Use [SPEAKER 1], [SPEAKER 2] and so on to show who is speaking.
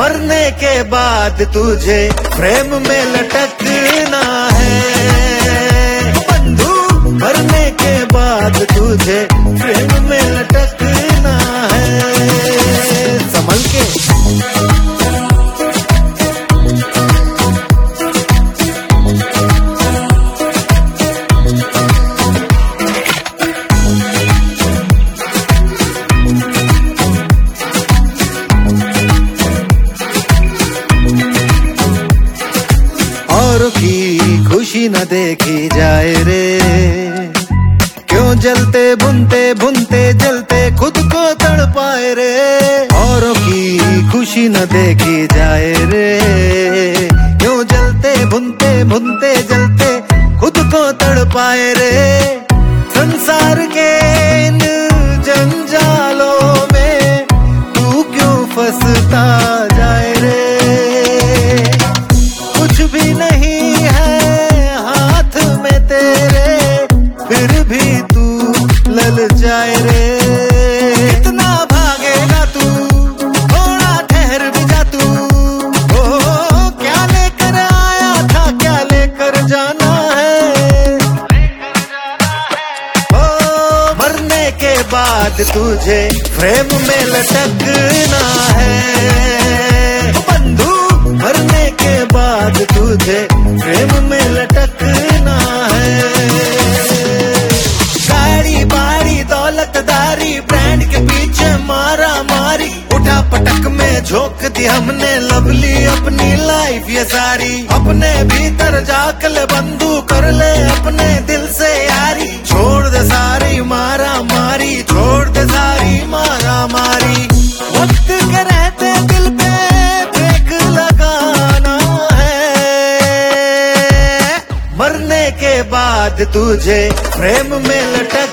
[SPEAKER 1] मरने के बाद तुझे फ्रेम में लटकना है बंधु, मरने के बाद तुझे फ्रेम में लटकना है। संभल के। औरों की खुशी न देखी जाए रे, क्यों जलते भुनते भुनते जलते खुद को तड़पाए रे। औरों की खुशी न देखी जाए रे, क्यों जलते भुनते भुनते जलते खुद को तड़पाए रे। संसार के इन जंजालों में तू क्यों फंसता जाए रे। कुछ भी नहीं है हाथ में तेरे, फिर भी तू लल जाए रे। इतना भागेगा तू, थोड़ा ठहर भी जा तू। ओ क्या लेकर आया था, क्या लेकर जाना है। ओ मरने के बाद तुझे फ्रेम में लटकना है बंधु, मरने के बाद तुझे फ्रेम में लटकना है। गाड़ी बाड़ी दौलतदारी ब्रांड के पीछे मारा मारी, उठा पटक में झोंक दी हमने लवली अपनी लाइफ ये सारी। अपने भीतर जाके ले बंधु, कर ले अपने दिल से यारी। छोड़ दे सारी मारा मारी, छोड़ दे सारी मारा मारी। वक्त के रहते दिल पे ब्रेक लगाना है, मरने के बाद तुझे फ्रेम में लटक